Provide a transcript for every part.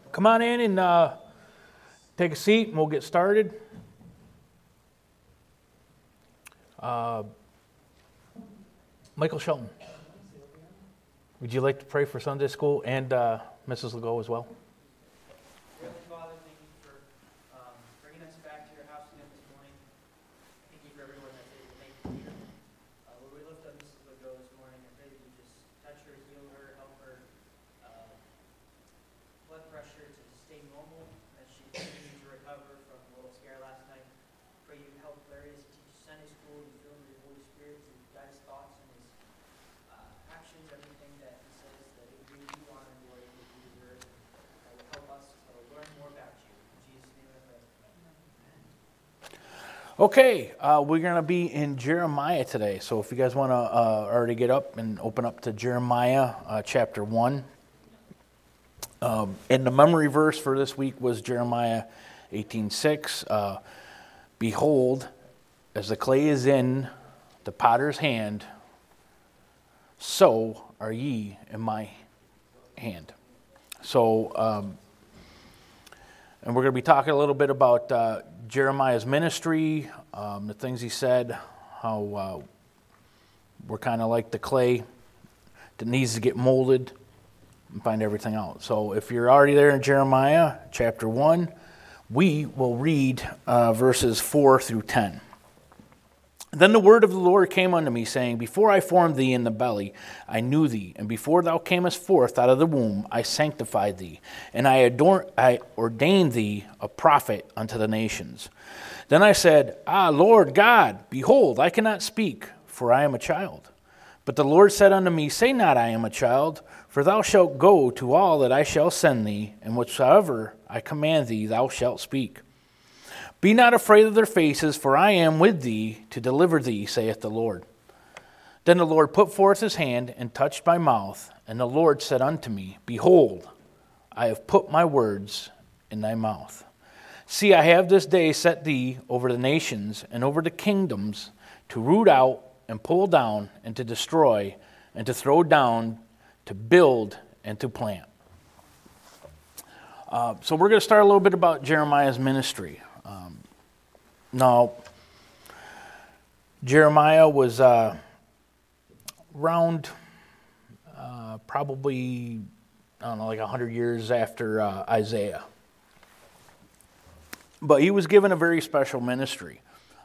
Come on in and take a seat, and we'll get started. Michael Shelton, would you like to pray for Sunday school and Mrs. Legault as well? Heavenly Father, thank you for bringing us back to your house again this morning. Thank you for everyone that's able to make it here. Lord, we lift up Mrs. Legault this morning. I pray that you just touch her, heal her, help her blood pressure to stay normal as she continues to recover from a little scare last night. Pray you help Larry as he teaches Sunday school, you fill him with your Holy Spirit to guide his thoughts and his actions, everything that he says, that it brings you honor and glory that you deserve. That will help us to learn more about you. In Jesus' name I pray. Okay, we're going to be in Jeremiah today. So if you guys want to already get up and open up to Jeremiah chapter 1. And the memory verse for this week was Jeremiah 18:6. Behold, as the clay is in the potter's hand, so are ye in my hand. So, and we're going to be talking a little bit about Jeremiah's ministry, the things he said, how we're kind of like the clay that needs to get molded and find everything out. So if you're already there in Jeremiah chapter 1, we will read verses 4 through 10. Then the word of the Lord came unto me, saying, Before I formed thee in the belly, I knew thee, and before thou camest forth out of the womb, I sanctified thee, and I ordained thee a prophet unto the nations. Then I said, Lord God, behold, I cannot speak, for I am a child. But the Lord said unto me, Say not, I am a child, for thou shalt go to all that I shall send thee, and whatsoever I command thee, thou shalt speak. Be not afraid of their faces, for I am with thee to deliver thee, saith the Lord. Then the Lord put forth his hand and touched my mouth, and the Lord said unto me, Behold, I have put my words in thy mouth. See, I have this day set thee over the nations and over the kingdoms, to root out and pull down and to destroy and to throw down, to build and to plant. So we're going to start a little bit about Jeremiah's ministry. Now, Jeremiah was around probably, like 100 years after Isaiah. But he was given a very special ministry.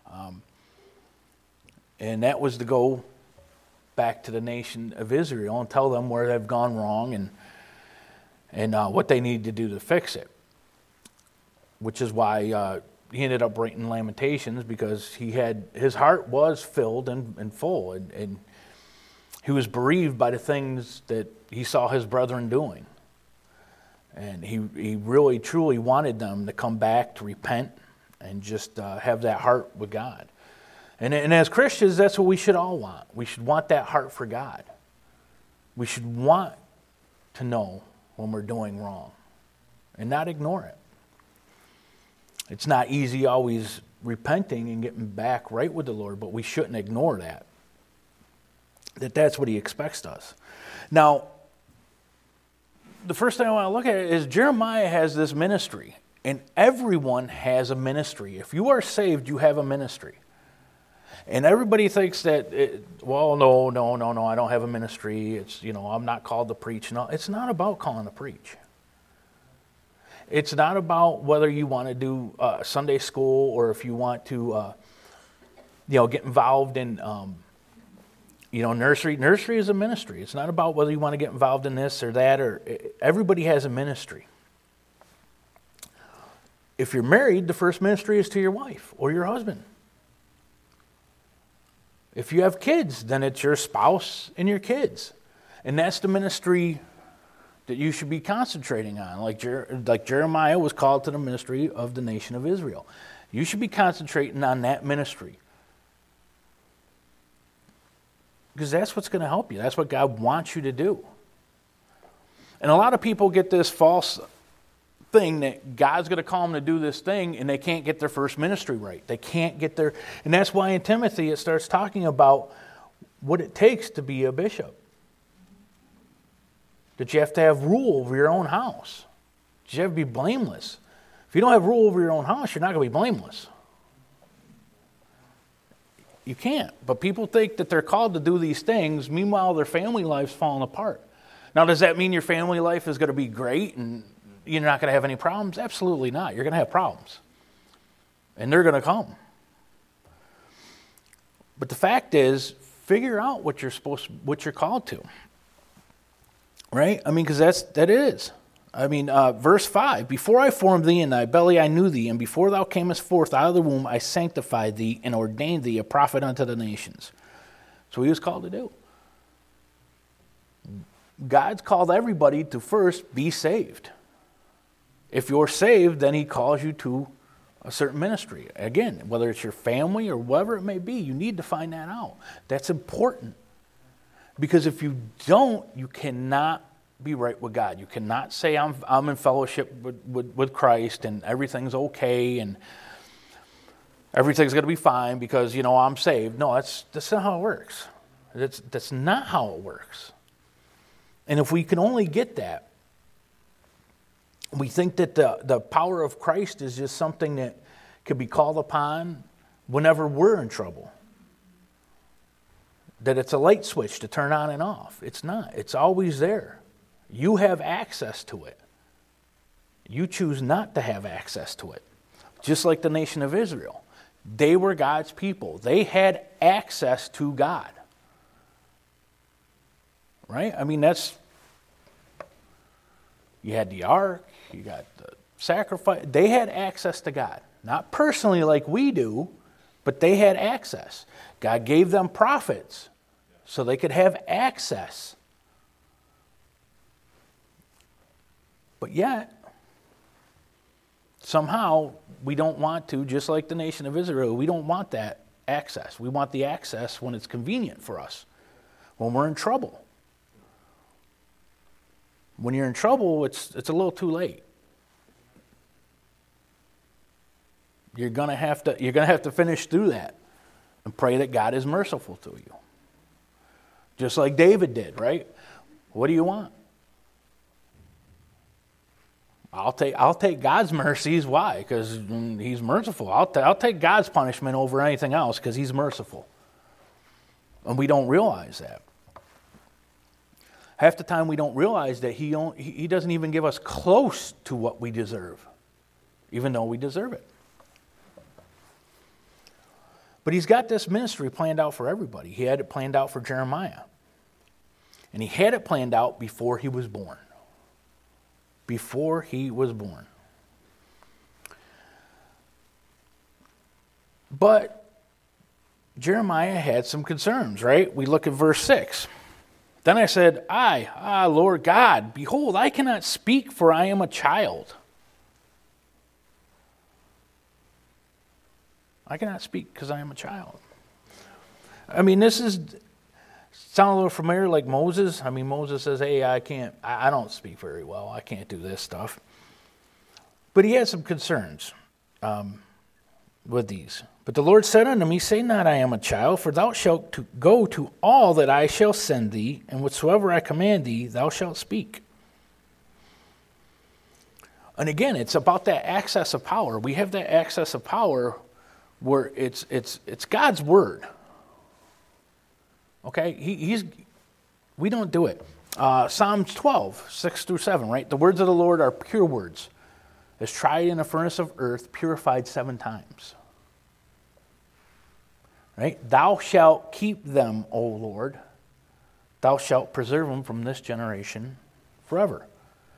And that was to go back to the nation of Israel and tell them where they've gone wrong and what they need to do to fix it. Which is why he ended up writing Lamentations, because his heart was filled and full, and he was bereaved by the things that he saw his brethren doing. And he really, truly wanted them to come back, to repent, and just have that heart with God. And as Christians, that's what we should all want. We should want that heart for God. We should want to know when we're doing wrong and not ignore it. It's not easy always repenting and getting back right with the Lord, but we shouldn't ignore that. That's what he expects of us. Now, the first thing I want to look at is Jeremiah has this ministry, and everyone has a ministry. If you are saved, you have a ministry. And everybody thinks that, no, I don't have a ministry. It's, I'm not called to preach. No, it's not about calling to preach. It's not about whether you want to do Sunday school or if you want to, get involved in, nursery. Nursery is a ministry. It's not about whether you want to get involved in this or that. Everybody has a ministry. If you're married, the first ministry is to your wife or your husband. If you have kids, then it's your spouse and your kids. And that's the ministry that you should be concentrating on. Like Jeremiah was called to the ministry of the nation of Israel. You should be concentrating on that ministry. Because that's what's going to help you. That's what God wants you to do. And a lot of people get this false thing that God's going to call them to do this thing, and they can't get their first ministry right. They can't get their... And that's why in Timothy it starts talking about what it takes to be a bishop. That you have to have rule over your own house. You have to be blameless. If you don't have rule over your own house, you're not going to be blameless. You can't. But people think that they're called to do these things. Meanwhile, their family life's falling apart. Now, does that mean your family life is going to be great and you're not going to have any problems? Absolutely not. You're going to have problems. And they're going to come. But the fact is, figure out what you're called to. Right? I mean, because that is. I mean, verse 5, before I formed thee in thy belly I knew thee, and before thou camest forth out of the womb I sanctified thee and ordained thee a prophet unto the nations. So he was called to do. God's called everybody to first be saved. If you're saved, then he calls you to a certain ministry. Again, whether it's your family or whatever it may be, you need to find that out. That's important. Because if you don't, you cannot be right with God. You cannot say, I'm in fellowship with Christ and everything's okay and everything's going to be fine because, I'm saved. No, that's not how it works. That's not how it works. And if we can only get that, we think that the power of Christ is just something that could be called upon whenever we're in trouble. That it's a light switch to turn on and off. It's not. It's always there. You have access to it. You choose not to have access to it. Just like the nation of Israel. They were God's people. They had access to God. Right? I mean, you had the ark, you got the sacrifice. They had access to God. Not personally like we do, but they had access. God gave them prophets so they could have access. But yet, somehow, we don't want to, just like the nation of Israel, we don't want that access. We want the access when it's convenient for us, when we're in trouble. When you're in trouble, it's a little too late. You're gonna have to finish through that and pray that God is merciful to you. Just like David did, right? What do you want? I'll take God's mercies. Why? Because he's merciful. I'll take God's punishment over anything else because he's merciful. And we don't realize that. Half the time we don't realize that he doesn't even give us close to what we deserve, even though we deserve it. But he's got this ministry planned out for everybody. He had it planned out for Jeremiah. And he had it planned out before he was born. Before he was born. But Jeremiah had some concerns, right? We look at verse 6. Then I said, Lord God, behold, I cannot speak, for I am a child. I cannot speak because I am a child. I mean, sound a little familiar like Moses. I mean, Moses says, hey, I don't speak very well. I can't do this stuff. But he had some concerns with these. But the Lord said unto me, say not, I am a child, for thou shalt go to all that I shall send thee, and whatsoever I command thee, thou shalt speak. And again, it's about that access of power. We have that access of power where it's God's word. Okay? We don't do it. Psalms 12, 6 through 7, right? The words of the Lord are pure words, as tried in a furnace of earth, purified 7 times. Right? Thou shalt keep them, O Lord. Thou shalt preserve them from this generation forever.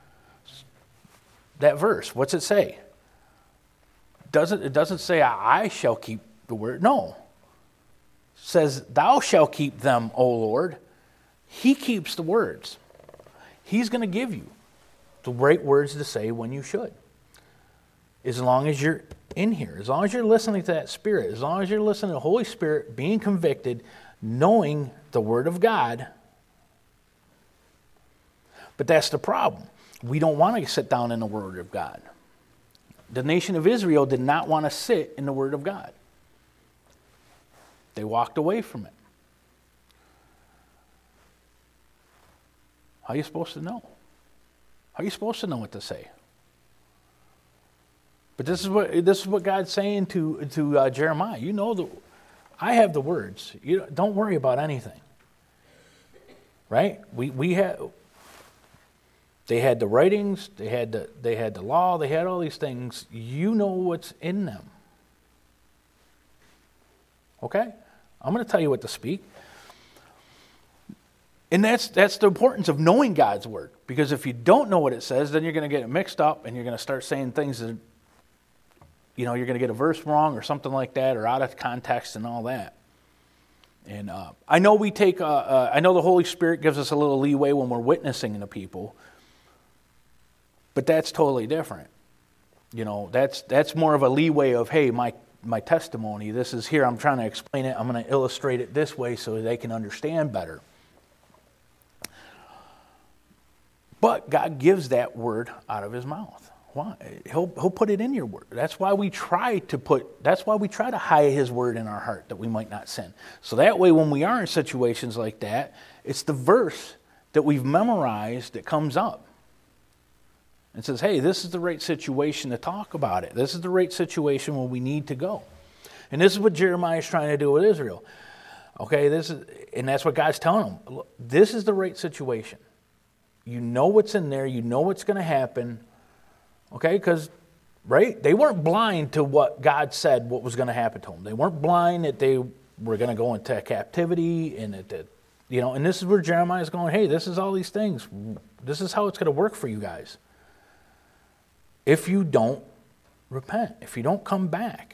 That verse, what's it say? It doesn't say, I shall keep the word. No. It says, thou shalt keep them, O Lord. He keeps the words. He's going to give you the right words to say when you should. As long as you're in here, as long as you're listening to that Spirit, as long as you're listening to the Holy Spirit, being convicted, knowing the Word of God. But that's the problem. We don't want to sit down in the Word of God. The nation of Israel did not want to sit in the Word of God. They walked away from it. How are you supposed to know? How are you supposed to know what to say? But this is what God's saying to Jeremiah. You know I have the words. You don't worry about anything. Right? They had the writings, they had the law, they had all these things. You know what's in them. Okay? I'm going to tell you what to speak. And that's the importance of knowing God's word. Because if you don't know what it says, then you're going to get it mixed up and you're going to start saying things that, you're going to get a verse wrong or something like that, or out of context and all that. And I know I know the Holy Spirit gives us a little leeway when we're witnessing to people, but that's totally different. That's more of a leeway of, hey, my testimony, this is here, I'm trying to explain it, I'm going to illustrate it this way so they can understand better. But God gives that word out of his mouth. Why? He'll put it in your word. That's why we try to hide his word in our heart, that we might not sin. So that way when we are in situations like that, it's the verse that we've memorized that comes up. And says, hey, this is the right situation to talk about it. This is the right situation where we need to go. And this is what Jeremiah is trying to do with Israel. Okay, and that's what God's telling them. Look, this is the right situation. You know what's in there. You know what's going to happen. Okay, because, right, they weren't blind to what God said what was going to happen to them. They weren't blind that they were going to go into captivity and and this is where Jeremiah is going, hey, this is all these things. This is how it's going to work for you guys. If you don't repent, if you don't come back.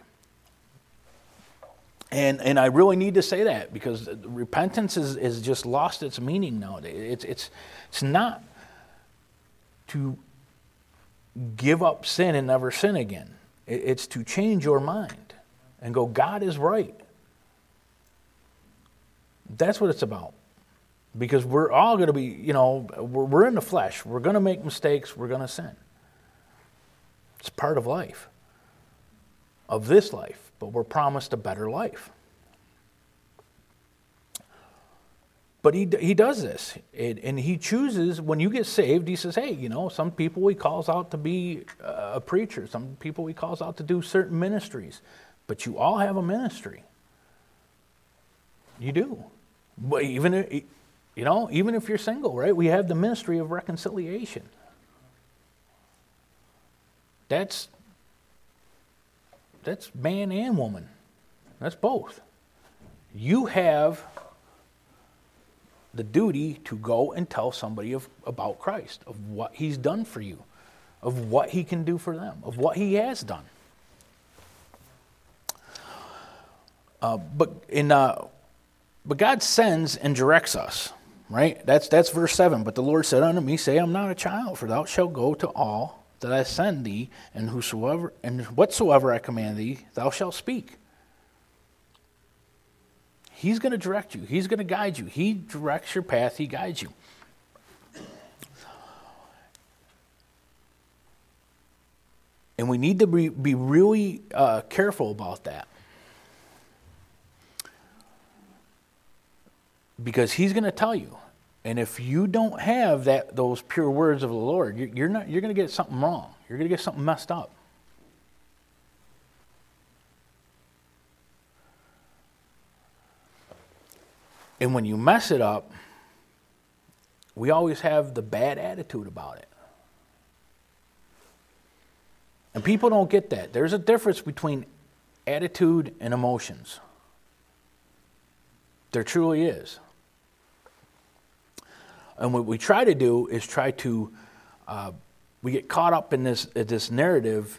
And I really need to say that because repentance is just lost its meaning nowadays. It's not to give up sin and never sin again. It's to change your mind and go, God is right. That's what it's about. Because we're all going to be, we're in the flesh. We're going to make mistakes. We're going to sin. It's part of life, of this life, but we're promised a better life. But he does this, and he chooses, when you get saved, he says, hey, some people he calls out to be a preacher. Some people he calls out to do certain ministries. But you all have a ministry. You do. But even if you're single, right? We have the ministry of reconciliation. That's man and woman. That's both. You have the duty to go and tell somebody about Christ, of what he's done for you, of what he can do for them, of what he has done. But God sends and directs us, right? That's verse 7. But the Lord said unto me, say, I'm not a child, for thou shalt go to all that I send thee, and whatsoever I command thee, thou shalt speak. He's going to direct you. He's going to guide you. He directs your path. He guides you. And we need to be really careful about that. Because he's going to tell you. And if you don't have those pure words of the Lord, you're going to get something wrong. You're going to get something messed up. And when you mess it up, we always have the bad attitude about it. And people don't get that. There's a difference between attitude and emotions. There truly is. And what we try to do is we get caught up in this narrative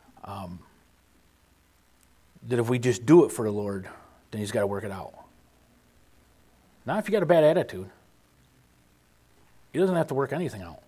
that if we just do it for the Lord, then he's got to work it out. Not if you got a bad attitude. He doesn't have to work anything out.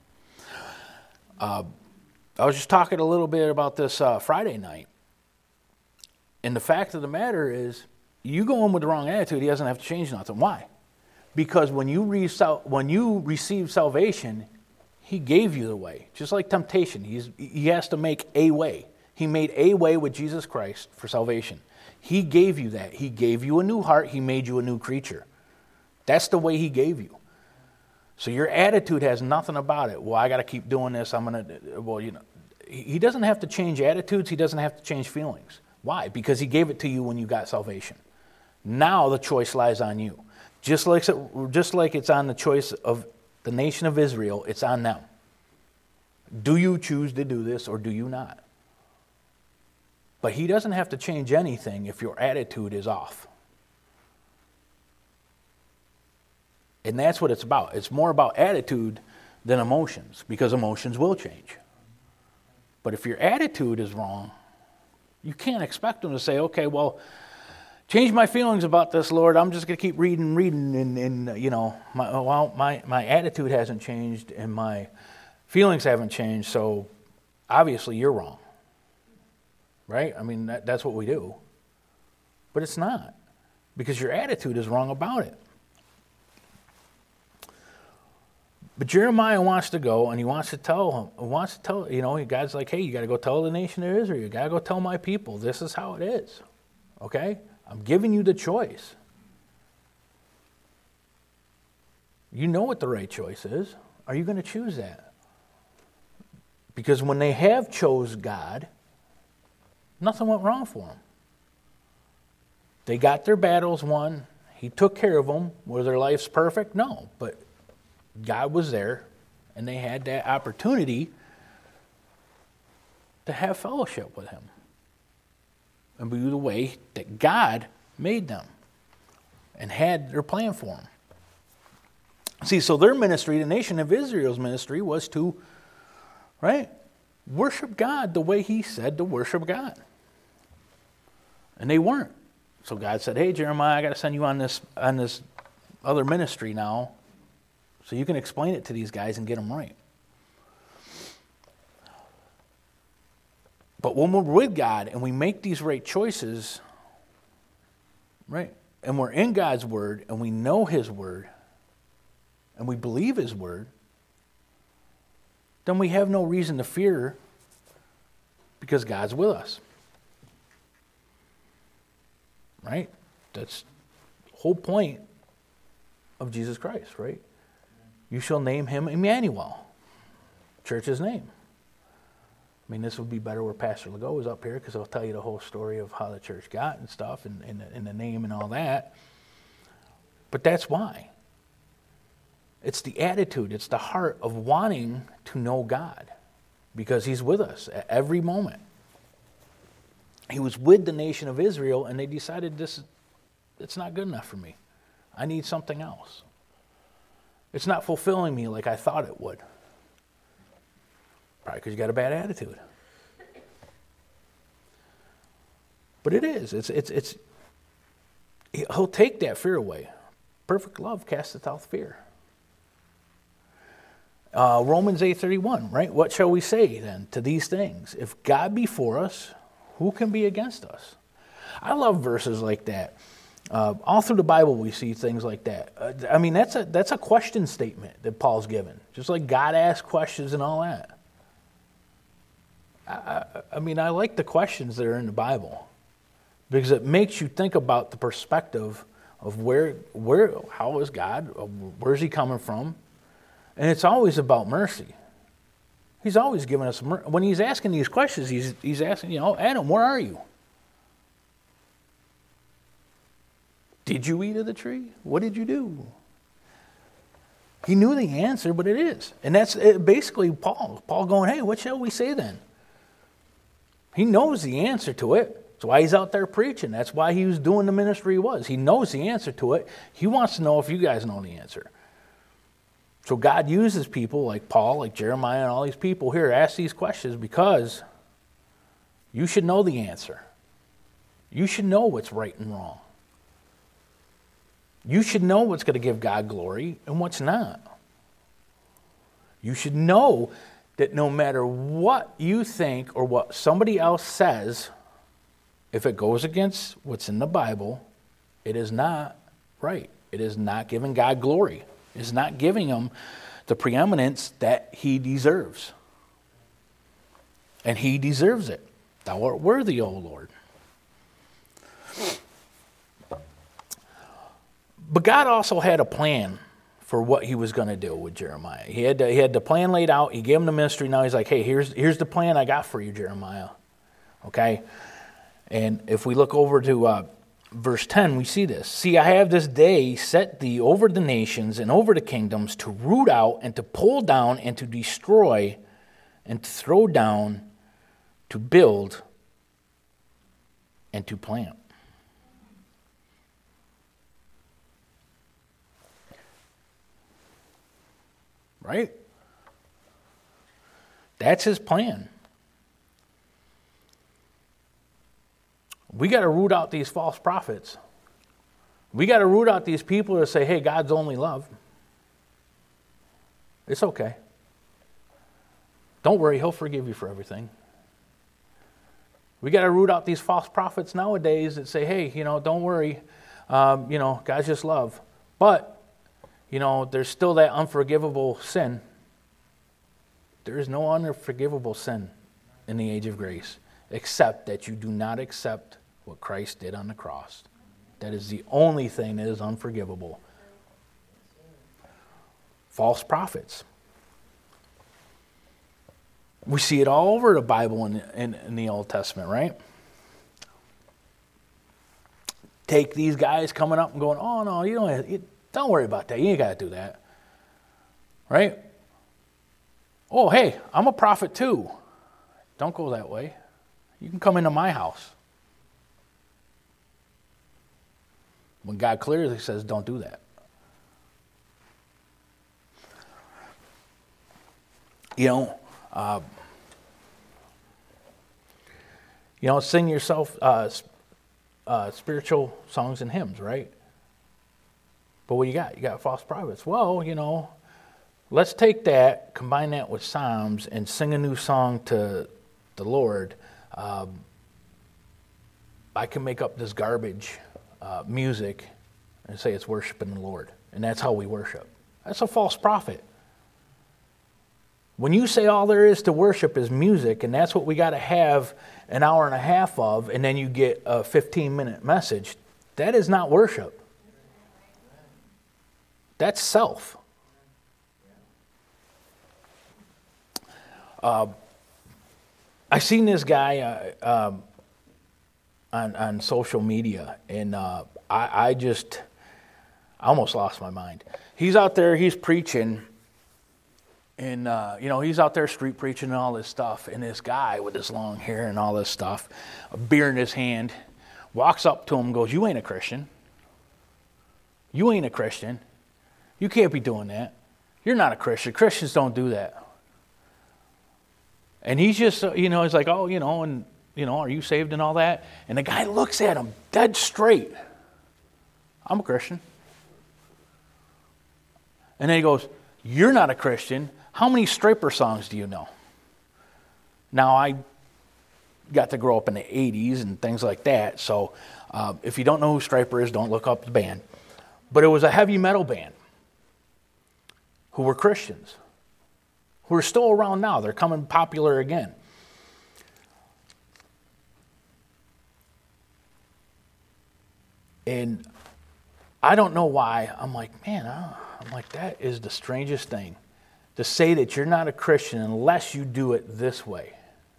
I was just talking a little bit about this Friday night. And the fact of the matter is, you go in with the wrong attitude, he doesn't have to change nothing. Why? Because when you receive salvation, he gave you the way. Just like temptation, he has to make a way. He made a way with Jesus Christ for salvation. He gave you that. He gave you a new heart. He made you a new creature. That's the way he gave you. So your attitude has nothing about it. Well, I got to keep doing this. He doesn't have to change attitudes. He doesn't have to change feelings. Why? Because he gave it to you when you got salvation. Now the choice lies on you. Just like it's on the choice of the nation of Israel, it's on them. Do you choose to do this or do you not? But he doesn't have to change anything if your attitude is off. And that's what it's about. It's more about attitude than emotions, because emotions will change. But if your attitude is wrong, you can't expect them to say, okay, well, change my feelings about this, Lord. I'm just going to keep reading, and you know, my attitude hasn't changed and my feelings haven't changed, so obviously you're wrong. Right? I mean, that's what we do. But it's not, because your attitude is wrong about it. But Jeremiah wants to go, and he wants to tell, you know, God's like, hey, you got to go tell the nation of Israel. You got to go tell my people, this is how it is. Okay? I'm giving you the choice. You know what the right choice is. Are you going to choose that? Because when they have chose God, nothing went wrong for them. They got their battles won. He took care of them. Were their lives perfect? No, but God was there, and they had that opportunity to have fellowship with him and be the way that God made them and had their plan for them. See, so their ministry, the nation of Israel's ministry, was to, right, worship God the way he said to worship God. And they weren't. So God said, hey, Jeremiah, I got to send you on this other ministry now, so you can explain it to these guys and get them right. But when we're with God and we make these right choices, right, and we're in God's word and we know his word and we believe his word, then we have no reason to fear, because God's with us. Right? That's the whole point of Jesus Christ, right? You shall name him Emmanuel, church's name. I mean, this would be better where Pastor Legault is up here, because he'll tell you the whole story of how the church got and stuff, and the name and all that. But that's why. It's the attitude, it's the heart of wanting to know God, because he's with us at every moment. He was with the nation of Israel, and they decided it's not good enough for me. I need something else. It's not fulfilling me like I thought it would. Probably because you got a bad attitude. But it is. It's. He'll take that fear away. Perfect love casteth out fear. Romans 8:31, right? What shall we say then to these things? If God be for us, who can be against us? I love verses like that. All through the Bible we see things like that. I mean, that's a question statement that Paul's given. Just like God asks questions and all that. I mean, I like the questions that are in the Bible, because it makes you think about the perspective of how is God, where's he coming from? And it's always about mercy. He's always giving us mercy. When he's asking these questions, he's asking, you know, Adam, where are you? Did you eat of the tree? What did you do? He knew the answer, but it is. And that's basically Paul. Paul going, hey, what shall we say then? He knows the answer to it. That's why he's out there preaching. That's why he was doing the ministry he was. He knows the answer to it. He wants to know if you guys know the answer. So God uses people like Paul, like Jeremiah, and all these people here to ask these questions, because you should know the answer. You should know what's right and wrong. You should know what's going to give God glory and what's not. You should know that no matter what you think or what somebody else says, if it goes against what's in the Bible, it is not right. It is not giving God glory. It is not giving him the preeminence that he deserves. And he deserves it. Thou art worthy, O Lord. But God also had a plan for what he was going to do with Jeremiah. He had the plan laid out. He gave him the ministry. Now he's like, hey, here's the plan I got for you, Jeremiah. Okay? And if we look over to verse 10, we see this. See, I have this day set thee over the nations and over the kingdoms to root out and to pull down and to destroy and to throw down, to build and to plant. Right? That's his plan. We got to root out these false prophets. We got to root out these people that say, hey, God's only love. It's okay. Don't worry, he'll forgive you for everything. We got to root out these false prophets nowadays that say, hey, don't worry, God's just love. But, there's still that unforgivable sin. There is no unforgivable sin in the age of grace, except that you do not accept what Christ did on the cross. That is the only thing that is unforgivable. False prophets. We see it all over the Bible in the Old Testament, right? Take these guys coming up and going, oh, no, don't worry about that. You ain't got to do that. Right? Oh, hey, I'm a prophet too. Don't go that way. You can come into my house. When God clearly says, don't do that. Sing yourself spiritual songs and hymns, right? But what you got? You got false prophets. Well, let's take that, combine that with Psalms, and sing a new song to the Lord. I can make up this garbage music and say it's worshiping the Lord. And that's how we worship. That's a false prophet. When you say all there is to worship is music, and that's what we got to have an hour and a half of, and then you get a 15-minute message, that is not worship. That's self. I seen this guy on social media, and I almost lost my mind. He's out there, he's preaching, and he's out there street preaching and all this stuff, and this guy with his long hair and all this stuff, a beer in his hand, walks up to him and goes, you ain't a Christian. You ain't a Christian. You can't be doing that. You're not a Christian. Christians don't do that. And he's just, he's like, are you saved and all that? And the guy looks at him dead straight. I'm a Christian. And then he goes, you're not a Christian. How many Stryper songs do you know? Now, I got to grow up in the 80s and things like that, so if you don't know who Stryper is, don't look up the band. But it was a heavy metal band who were Christians, who are still around now. They're coming popular again. And I don't know why. I'm like, that is the strangest thing. To say that you're not a Christian unless you do it this way.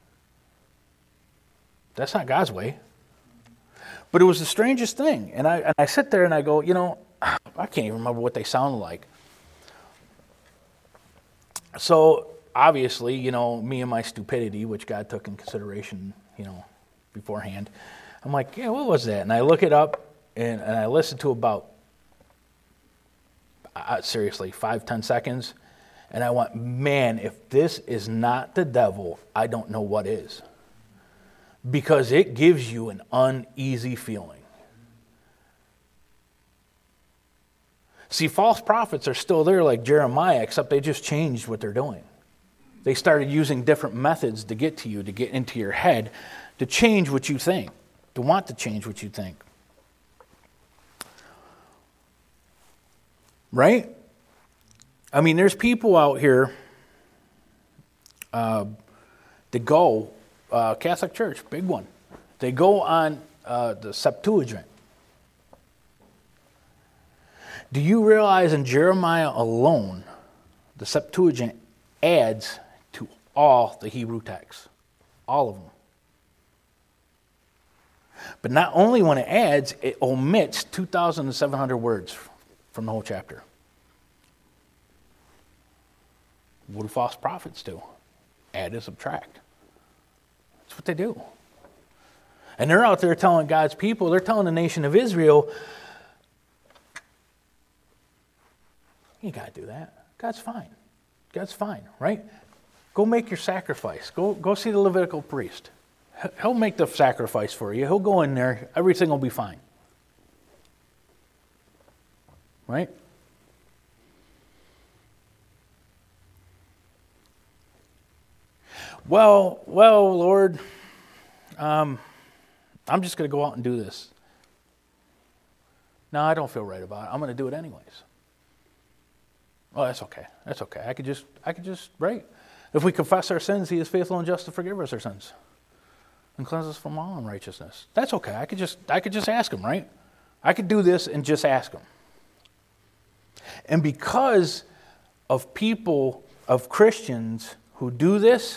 That's not God's way. But it was the strangest thing. And I sit there and I go, I can't even remember what they sounded like. So, obviously, me and my stupidity, which God took in consideration, beforehand, I'm like, yeah, what was that? And I look it up, and I listen to about, seriously, 5-10 seconds, and I went, man, if this is not the devil, I don't know what is. Because it gives you an uneasy feeling. See, false prophets are still there like Jeremiah, except they just changed what they're doing. They started using different methods to get to you, to get into your head, to change what you think, to want to change what you think. Right? I mean, there's people out here that go, Catholic Church, big one. They go on the Septuagint. Do you realize in Jeremiah alone, the Septuagint adds to all the Hebrew texts? All of them. But not only when it adds, it omits 2,700 words from the whole chapter. What do false prophets do? Add and subtract. That's what they do. And they're out there telling God's people, they're telling the nation of Israel, you ain't got to do that. God's fine. God's fine, right? Go make your sacrifice. Go see the Levitical priest. He'll make the sacrifice for you. He'll go in there. Everything will be fine. Right? Well, Lord, I'm just going to go out and do this. No, I don't feel right about it. I'm going to do it anyways. Oh, that's okay. That's okay. I could just, right? If we confess our sins, He is faithful and just to forgive us our sins and cleanse us from all unrighteousness. That's okay. I could just ask Him, right? I could do this and just ask Him. And because of people, of Christians who do this,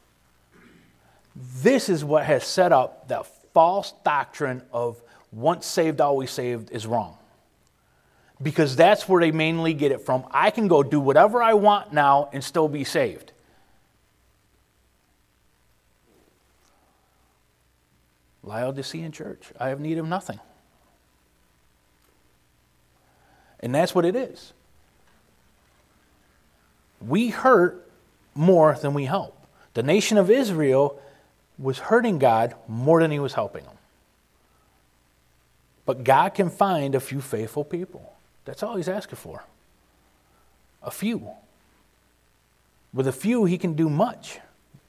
this is what has set up that false doctrine of once saved, always saved is wrong. Because that's where they mainly get it from. I can go do whatever I want now and still be saved. Laodicean church, I have need of nothing. And that's what it is. We hurt more than we help. The nation of Israel was hurting God more than He was helping them. But God can find a few faithful people. That's all He's asking for. A few. With a few, He can do much.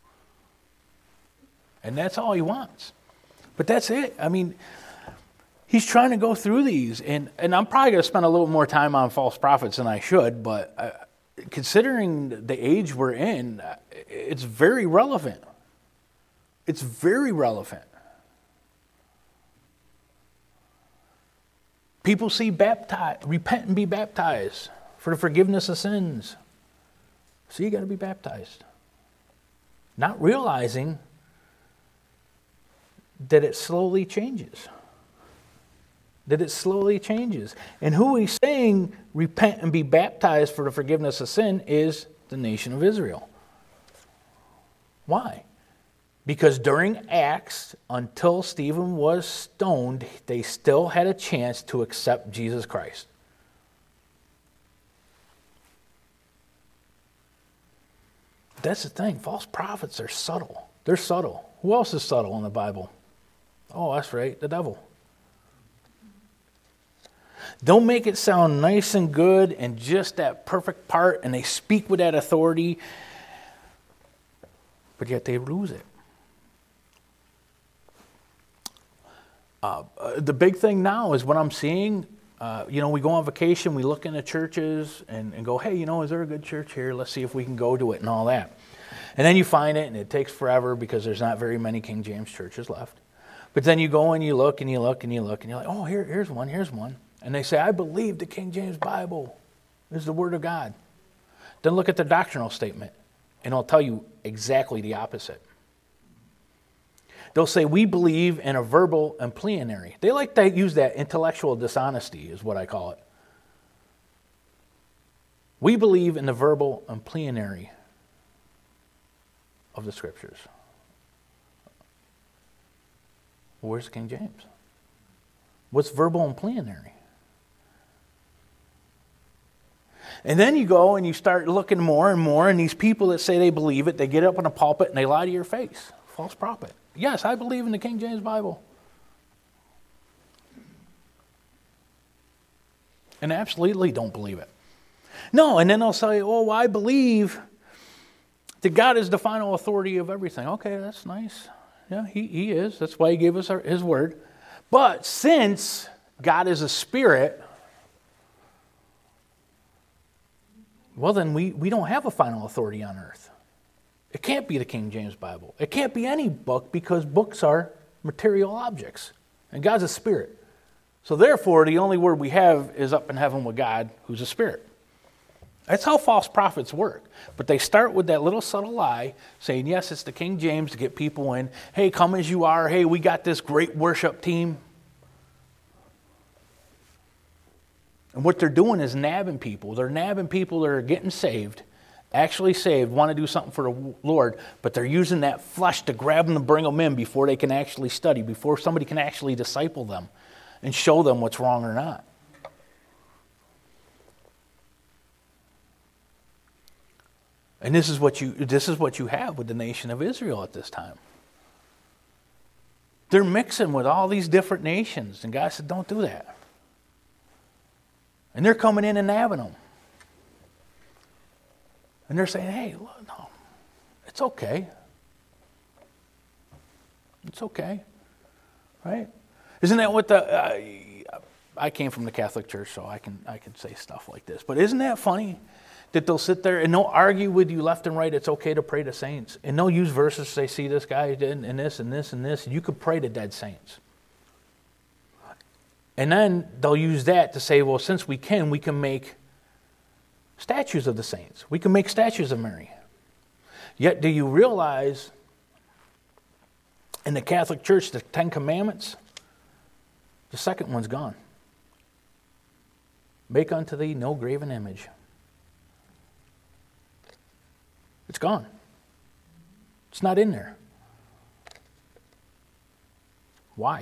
And that's all He wants. But that's it. I mean, He's trying to go through these. And I'm probably going to spend a little more time on false prophets than I should. But considering the age we're in, it's very relevant. It's very relevant. People see repent and be baptized for the forgiveness of sins. So you got to be baptized. Not realizing that it slowly changes. That it slowly changes. And who He's saying repent and be baptized for the forgiveness of sin is the nation of Israel. Why? Because during Acts, until Stephen was stoned, they still had a chance to accept Jesus Christ. That's the thing. False prophets are subtle. They're subtle. Who else is subtle in the Bible? Oh, that's right, the devil. They'll make it sound nice and good and just that perfect part, and they speak with that authority, but yet they lose it. The big thing now is what I'm seeing, we go on vacation, we look into churches and go, hey, is there a good church here? Let's see if we can go to it and all that. And then you find it and it takes forever because there's not very many King James churches left. But then you go and you look and you look and you look and you're like, oh, here's one. And they say, I believe the King James Bible is the Word of God. Then look at the doctrinal statement and it'll tell you exactly the opposite. They'll say, we believe in a verbal and plenary. They like to use that intellectual dishonesty is what I call it. We believe in the verbal and plenary of the Scriptures. Well, where's King James? What's verbal and plenary? And then you go and you start looking more and more, and these people that say they believe it, they get up in a pulpit and they lie to your face. False prophet. Yes, I believe in the King James Bible. And absolutely don't believe it. No, and then they'll say, oh, I believe that God is the final authority of everything. Okay, that's nice. Yeah, he is. That's why He gave us His word. But since God is a spirit, well, then we don't have a final authority on earth. It can't be the King James Bible. It can't be any book because books are material objects. And God's a spirit. So therefore, the only word we have is up in heaven with God, who's a spirit. That's how false prophets work. But they start with that little subtle lie, saying, yes, it's the King James to get people in. Hey, come as you are. Hey, we got this great worship team. And what they're doing is nabbing people. They're nabbing people that are getting saved, actually saved, want to do something for the Lord, but they're using that flesh to grab them and bring them in before they can actually study, before somebody can actually disciple them and show them what's wrong or not. And this is what you have with the nation of Israel at this time. They're mixing with all these different nations, and God said, don't do that. And they're coming in and nabbing them. And they're saying, hey, look, no, it's okay. It's okay. Right? Isn't that what I came from the Catholic Church, so I can say stuff like this. But isn't that funny? That they'll sit there and they'll argue with you left and right. It's okay to pray to saints. And they'll use verses to say, see, this guy did and this and this and this. And you could pray to dead saints. And then they'll use that to say, well, since we can make statues of the saints. We can make statues of Mary. Yet do you realize in the Catholic Church, the 10 Commandments, the second one's gone. Make unto thee no graven image. It's gone. It's not in there. Why?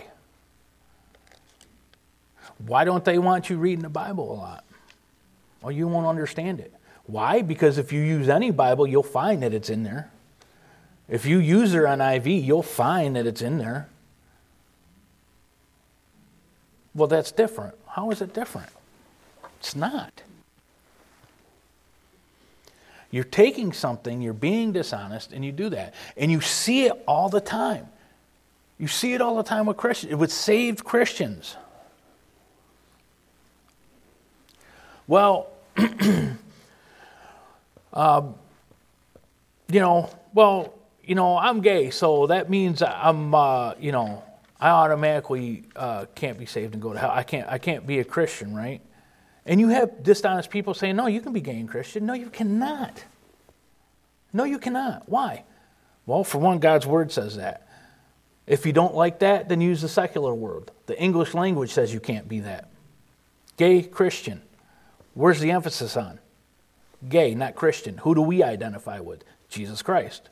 Why don't they want you reading the Bible a lot? Well, you won't understand it. Why? Because if you use any Bible, you'll find that it's in there. If you use their NIV, you'll find that it's in there. Well, that's different. How is it different? It's not. You're taking something, you're being dishonest, and you do that. And you see it all the time. You see it all the time with Christians, with saved Christians. Well, I'm gay, so that means I automatically can't be saved and go to hell. I can't be a Christian, right? And you have dishonest people saying, no, you can be gay and Christian. No, you cannot. No, you cannot. Why? Well, for one, God's word says that. If you don't like that, then use the secular word. The English language says you can't be that. Gay, Christian. Where's the emphasis on? Gay, not Christian. Who do we identify with? Jesus Christ.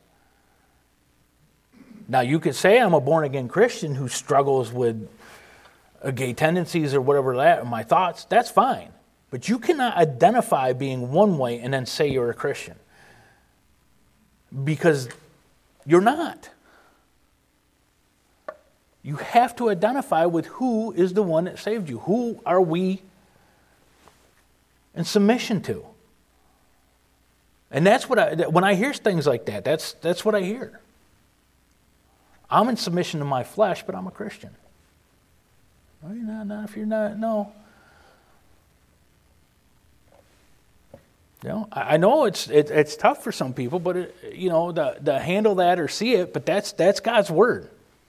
Now, you could say I'm a born-again Christian who struggles with gay tendencies or whatever that, or my thoughts. That's fine. But you cannot identify being one way and then say you're a Christian. Because you're not. You have to identify with who is the one that saved you. Who are we in submission to? And that's what when I hear things like that, that's what I hear. I'm in submission to my flesh, but I'm a Christian. No, you're not. If you're not, no. I know it's tough for some people, but to handle that or see it. But that's God's word.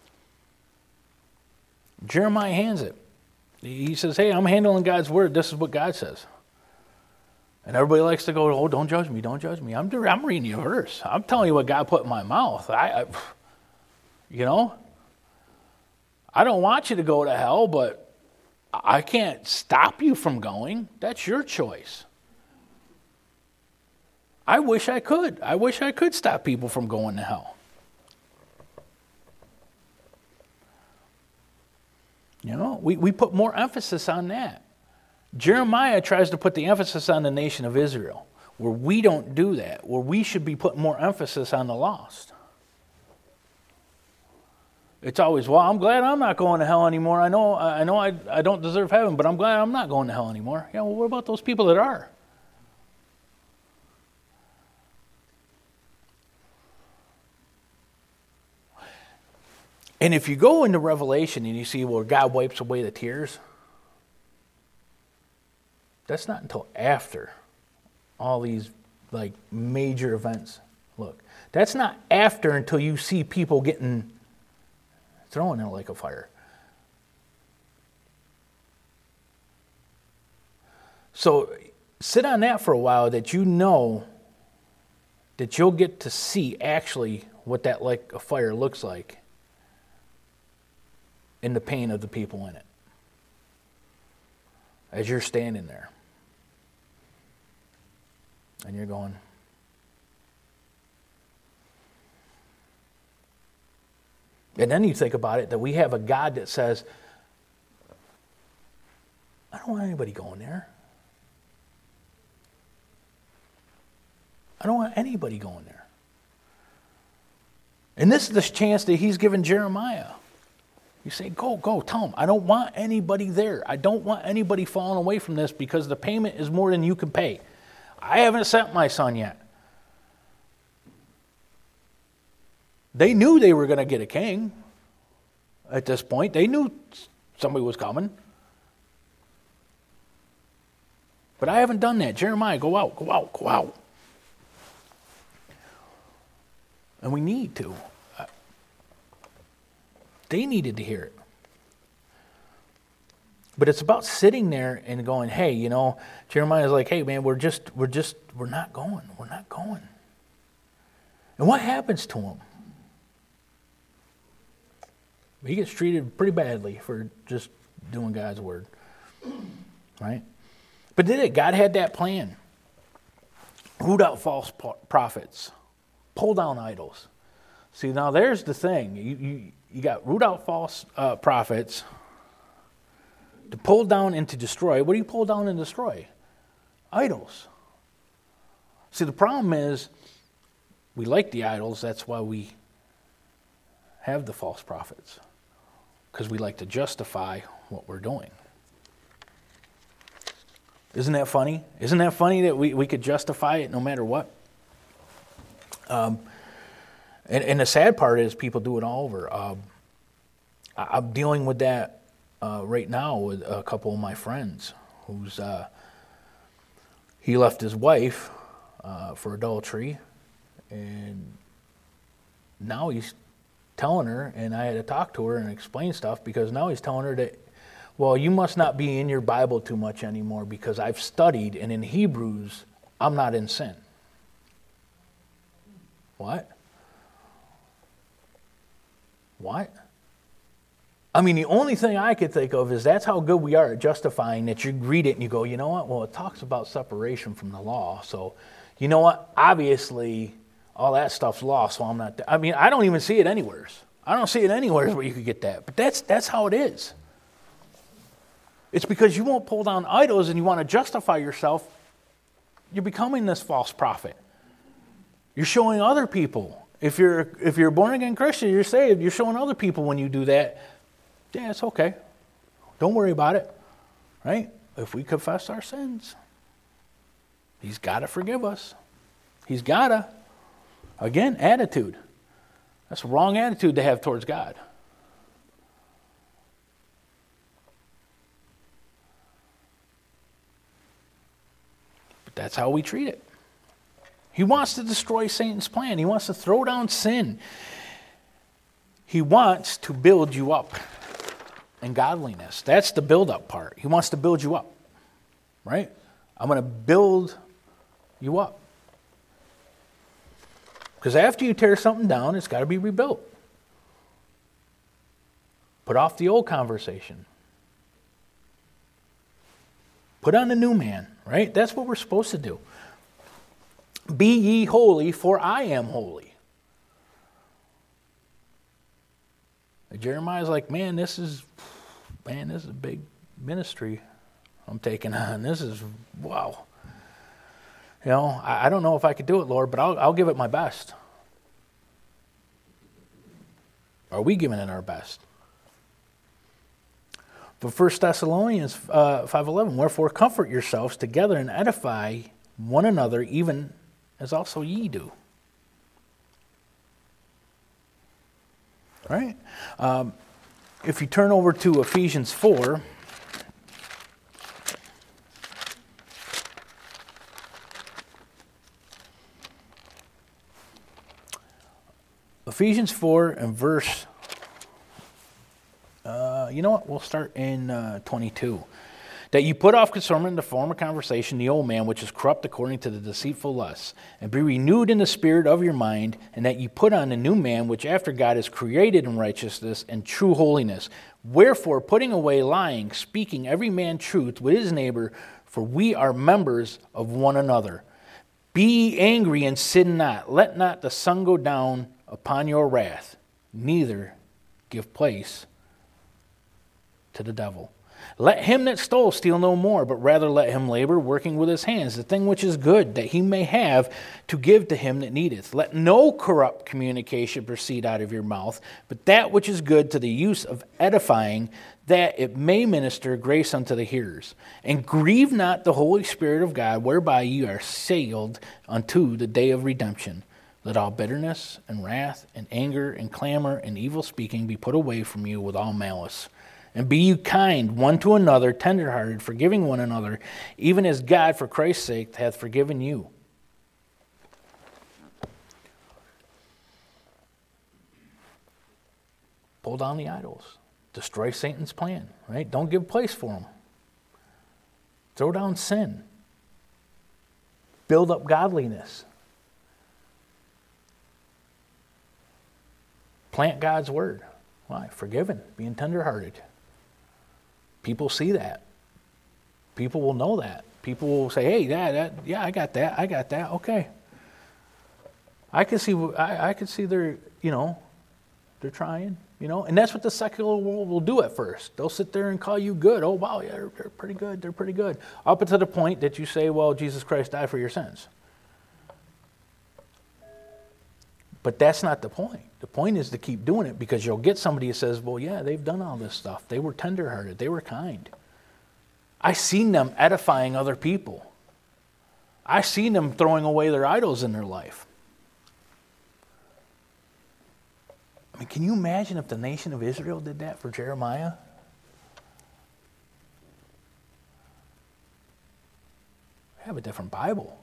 Jeremiah hands it. He says, "Hey, I'm handling God's word. This is what God says." And everybody likes to go, "Oh, don't judge me, don't judge me." I'm reading you a verse. I'm telling you what God put in my mouth. I don't want you to go to hell, but I can't stop you from going. That's your choice. I wish I could. I wish I could stop people from going to hell. We put more emphasis on that. Jeremiah tries to put the emphasis on the nation of Israel, where we don't do that, where we should be putting more emphasis on the lost. It's always, well, I'm glad I'm not going to hell anymore. I know I don't deserve heaven, but I'm glad I'm not going to hell anymore. Yeah, well, what about those people that are? And if you go into Revelation and you see where God wipes away the tears, that's not until after all these major events. Look, that's not after until you see people getting thrown in a lake of fire. So sit on that for a while, that you know that you'll get to see actually what that like a fire looks like in the pain of the people in it as you're standing there. And you're going, and then you think about it, that we have a God that says, I don't want anybody going there. I don't want anybody going there. And this is the chance that he's given Jeremiah. You say, go, tell him, I don't want anybody there. I don't want anybody falling away from this because the payment is more than you can pay. I haven't sent my son yet. They knew they were going to get a king at this point. They knew somebody was coming. But I haven't done that. Jeremiah, go out. And we need to. They needed to hear it. But it's about sitting there and going, hey, you know, Jeremiah's like, hey, man, we're not going. We're not going. And what happens to him? He gets treated pretty badly for just doing God's word. Right? But did it? God had that plan. Root out false prophets. Pull down idols. See, now there's the thing. You got root out false prophets. To pull down and to destroy. What do you pull down and destroy? Idols. See, the problem is we like the idols. That's why we have the false prophets. Because we like to justify what we're doing. Isn't that funny? Isn't that funny that we could justify it no matter what? And the sad part is people do it all over. I'm dealing with that right now with a couple of my friends who's he left his wife for adultery, and now he's telling her, and I had to talk to her and explain stuff, because now he's telling her that, well, you must not be in your Bible too much anymore because I've studied, and in Hebrews, I'm not in sin. What? I mean, the only thing I could think of is that's how good we are at justifying that. You read it and you go, you know what? Well, it talks about separation from the law. So, you know what? Obviously, all that stuff's law, so I'm not. I mean, I don't even see it anywhere. I don't see it anywhere where you could get that. But that's how it is. It's because you won't pull down idols and you want to justify yourself. You're becoming this false prophet. You're showing other people. If you're a born-again Christian, you're saved, you're showing other people when you do that, yeah, it's okay. Don't worry about it. Right? If we confess our sins, he's got to forgive us. He's got to. Again, attitude. That's a wrong attitude to have towards God. But that's how we treat it. He wants to destroy Satan's plan. He wants to throw down sin. He wants to build you up in godliness. That's the build-up part. He wants to build you up. Right? I'm going to build you up. Because after you tear something down, it's got to be rebuilt. Put off the old conversation. Put on the new man, right? That's what we're supposed to do. Be ye holy, for I am holy. And Jeremiah's like, man, this is a big ministry I'm taking on. This is, wow. You know, I don't know if I could do it, Lord, but I'll give it my best. Are we giving it our best? But 1 Thessalonians 5:11, wherefore comfort yourselves together and edify one another, even as also ye do. Right? If you turn over to Ephesians 4, Ephesians 4 and verse, you know what? We'll start in 22. that you put off concerning the former conversation the old man which is corrupt according to the deceitful lusts, and be renewed in the spirit of your mind, and that you put on the new man which after God is created in righteousness and true holiness. Wherefore, putting away lying, speaking every man truth with his neighbor, for we are members of one another. Be ye angry and sin not. Let not the sun go down upon your wrath, neither give place to the devil. Let him that stole steal no more, but rather let him labor, working with his hands, the thing which is good, that he may have to give to him that needeth. Let no corrupt communication proceed out of your mouth, but that which is good to the use of edifying, that it may minister grace unto the hearers. And grieve not the Holy Spirit of God, whereby ye are sealed unto the day of redemption. Let all bitterness and wrath and anger and clamor and evil speaking be put away from you with all malice. And be you kind one to another, tenderhearted, forgiving one another, even as God for Christ's sake hath forgiven you. Pull down the idols. Destroy Satan's plan, right? Don't give place for him. Throw down sin. Build up godliness. Plant God's word. Why? Forgiven, being tenderhearted. People see that. People will know that. People will say, hey, yeah, I got that. Okay. I can see they're trying, and that's what the secular world will do at first. They'll sit there and call you good. Oh, wow, yeah, they're pretty good. Up until the point that you say, well, Jesus Christ died for your sins. But that's not the point. The point is to keep doing it, because you'll get somebody who says, well, yeah, they've done all this stuff. They were tenderhearted. They were kind. I've seen them edifying other people. I've seen them throwing away their idols in their life. I mean, can you imagine if the nation of Israel did that for Jeremiah? We have a different Bible.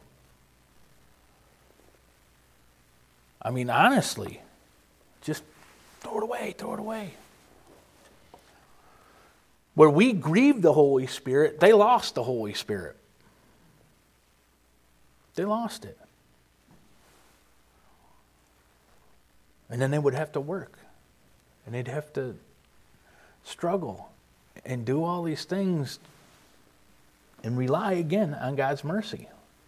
I mean, honestly, just throw it away. Where we grieved the Holy Spirit, they lost the Holy Spirit. They lost it. And then they would have to work. And they'd have to struggle and do all these things and rely again on God's mercy.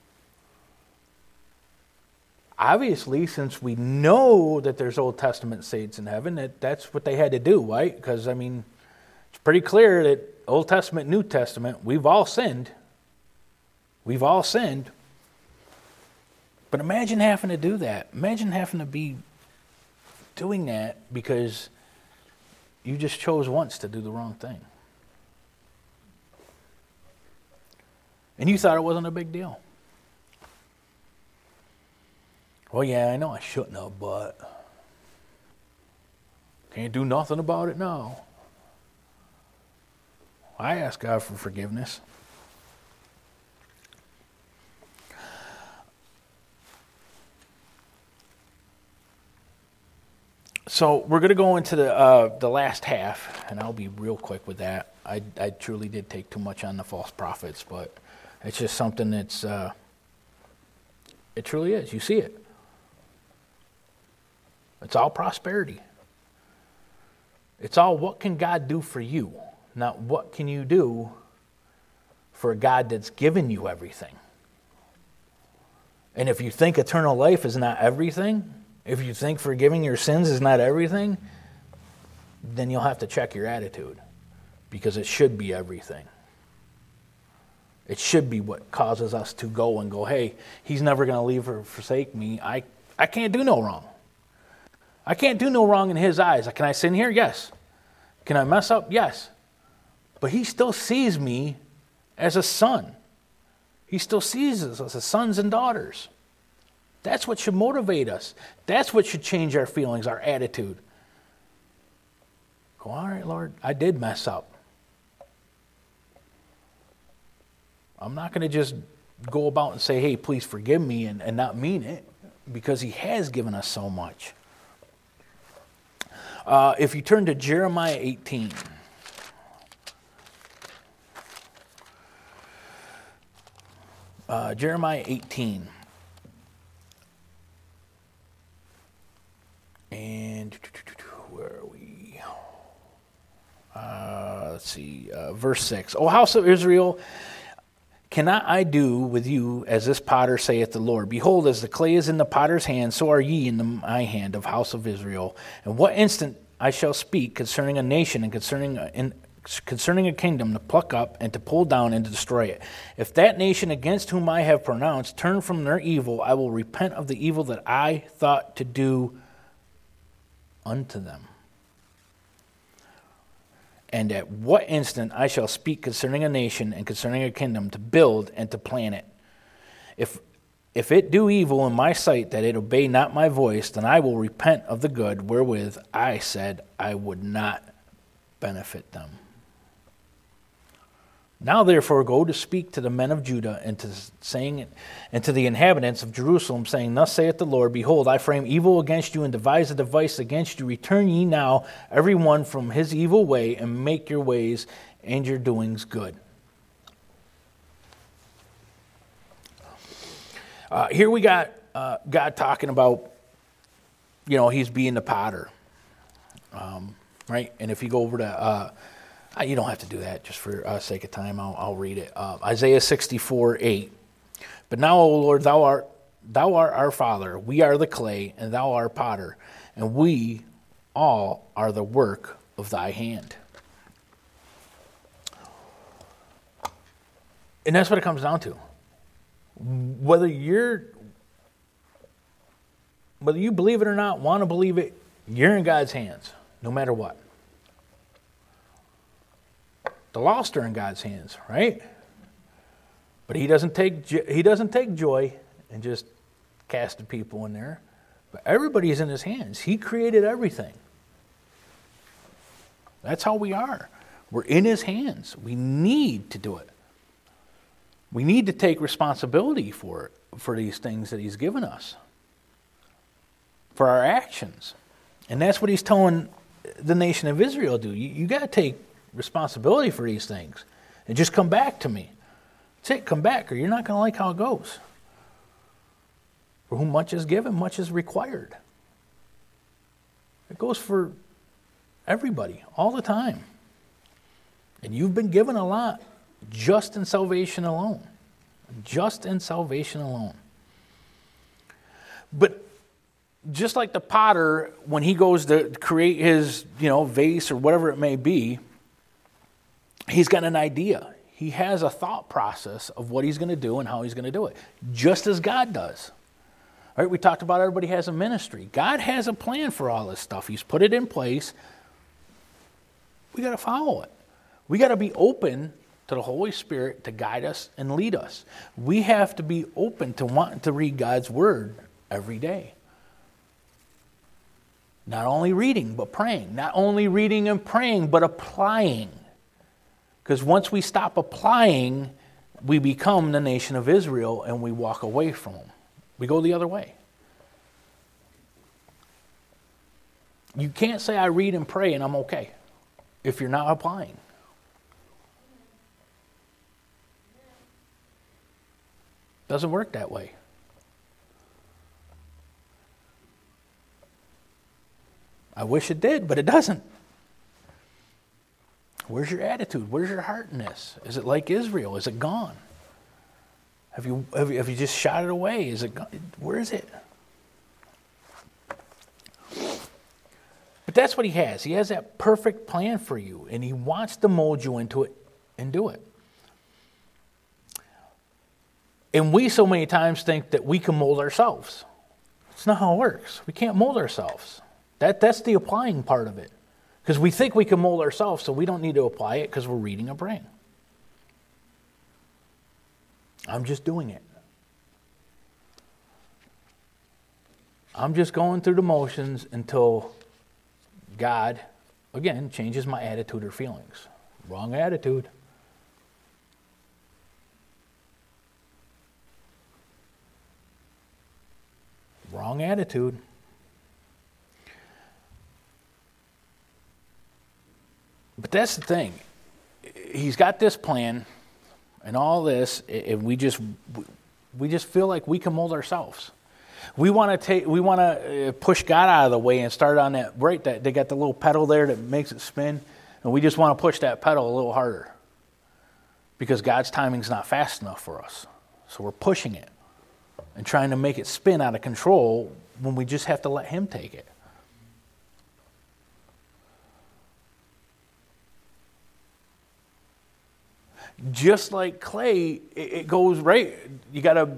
Obviously, since we know that there's Old Testament saints in heaven, that's what they had to do, right? Because, I mean, it's pretty clear that Old Testament, New Testament, we've all sinned. We've all sinned. But imagine having to do that. Imagine having to be doing that because you just chose once to do the wrong thing. And you thought it wasn't a big deal. Well, yeah, I know I shouldn't have, but can't do nothing about it now. I ask God for forgiveness. So we're going to go into the last half, and I'll be real quick with that. I truly did take too much on the false prophets, but it's just something that's, it truly is. You see it. It's all prosperity. It's all what can God do for you, not what can you do for a God that's given you everything. And if you think eternal life is not everything, if you think forgiving your sins is not everything, then you'll have to check your attitude, because it should be everything. It should be what causes us to go and go, hey, he's never going to leave or forsake me. I can't do no wrong. I can't do no wrong in his eyes. Can I sin here? Yes. Can I mess up? Yes. But he still sees me as a son. He still sees us as sons and daughters. That's what should motivate us. That's what should change our feelings, our attitude. Go, all right, Lord, I did mess up. I'm not going to just go about and say, hey, please forgive me and not mean it, because he has given us so much. If you turn to Jeremiah 18. Jeremiah 18. And where are we? Let's see, verse 6. O house of Israel, cannot I do with you as this potter saith the Lord? Behold, as the clay is in the potter's hand, so are ye in my hand, of house of Israel. And what instant I shall speak concerning a nation and concerning a kingdom to pluck up and to pull down and to destroy it. If that nation against whom I have pronounced turn from their evil, I will repent of the evil that I thought to do unto them. And at what instant I shall speak concerning a nation and concerning a kingdom to build and to plan it. If it do evil in my sight that it obey not my voice, then I will repent of the good wherewith I said I would not benefit them. Now therefore go to speak to the men of Judah and to the inhabitants of Jerusalem, saying, Thus saith the Lord, Behold, I frame evil against you and devise a device against you. Return ye now every one from his evil way, and make your ways and your doings good. Here we got God talking about, he's being the potter, right? And if you go over to you don't have to do that, just for sake of time, I'll read it. Isaiah 64:8. But now, O Lord, thou art our Father, we are the clay, and thou art potter, and we all are the work of thy hand. And that's what it comes down to. Whether you believe it or not, want to believe it, you're in God's hands, no matter what. The lost are in God's hands, right? But he doesn't take joy in just casting people in there. But everybody is in his hands. He created everything. That's how we are. We're in his hands. We need to do it. We need to take responsibility for these things that he's given us, for our actions. And that's what he's telling the nation of Israel to do. You got to take responsibility for these things and just come back to me. That's it, come back, or you're not going to like how it goes. For whom much is given, much is required. It goes for everybody all the time. And you've been given a lot just in salvation alone. Just in salvation alone. But just like the potter, when he goes to create his, vase or whatever it may be, he's got an idea. He has a thought process of what he's going to do and how he's going to do it, just as God does. All right, we talked about everybody has a ministry. God has a plan for all this stuff. He's put it in place. We got to follow it. We got to be open to the Holy Spirit to guide us and lead us. We have to be open to wanting to read God's Word every day. Not only reading, but praying. Not only reading and praying, but applying. Because once we stop applying, we become the nation of Israel and we walk away from them. We go the other way. You can't say, I read and pray and I'm okay, if you're not applying. Doesn't work that way. I wish it did, but it doesn't. Where's your attitude? Where's your heart in this? Is it like Israel? Is it gone? Have you just shot it away? Is it gone? Where is it? But that's what he has. He has that perfect plan for you, and he wants to mold you into it and do it. And we so many times think that we can mold ourselves. It's not how it works. We can't mold ourselves. That's the applying part of it. Because we think we can mold ourselves, so we don't need to apply it because we're reading and praying. I'm just doing it. I'm just going through the motions until God, again, changes my attitude or feelings. Wrong attitude. Wrong attitude. But that's the thing. He's got this plan and all this, and We just feel like we can mold ourselves. We want to push God out of the way and start on that brake. That they got the little pedal there that makes it spin, and we just want to push that pedal a little harder because God's timing's not fast enough for us. So we're pushing it and trying to make it spin out of control when we just have to let Him take it. Just like clay, it goes right. You gotta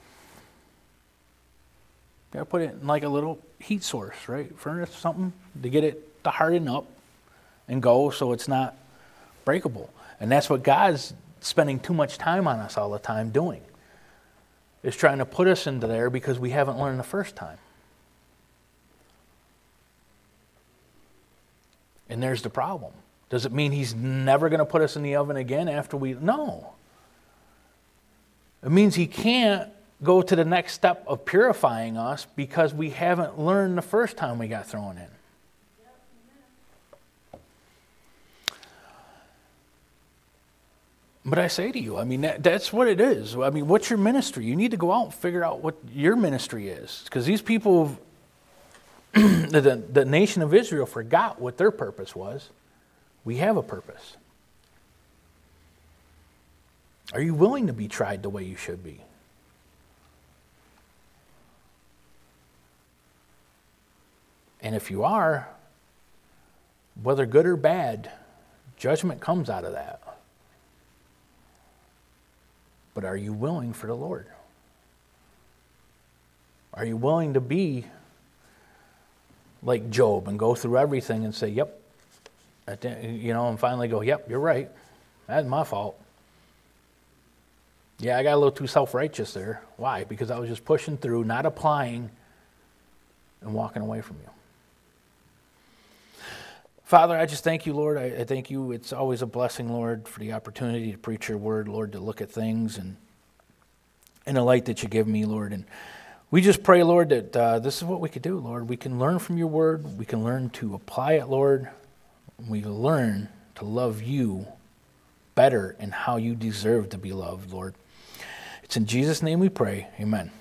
put it in like a little heat source, right? Furnace, something to get it to harden up and go so it's not breakable. And that's what God's spending too much time on us all the time doing. Is trying to put us into there because we haven't learned the first time. And there's the problem. Does it mean He's never going to put us in the oven again after we... No. It means He can't go to the next step of purifying us because we haven't learned the first time we got thrown in. But I say to you, I mean, that's what it is. I mean, what's your ministry? You need to go out and figure out what your ministry is. Because these people, the nation of Israel forgot what their purpose was. We have a purpose. Are you willing to be tried the way you should be? And if you are, whether good or bad, judgment comes out of that. But are you willing for the Lord? Are you willing to be like Job and go through everything and say, yep, and finally go, yep, you're right. That's my fault. Yeah, I got a little too self-righteous there. Why? Because I was just pushing through, not applying, and walking away from you. Father, I just thank you, Lord. I thank you. It's always a blessing, Lord, for the opportunity to preach your word, Lord, to look at things and in the light that you give me, Lord. And we just pray, Lord, that this is what we could do, Lord. We can learn from your word. We can learn to apply it, Lord. We learn to love you better and how you deserve to be loved, Lord. It's in Jesus' name we pray. Amen.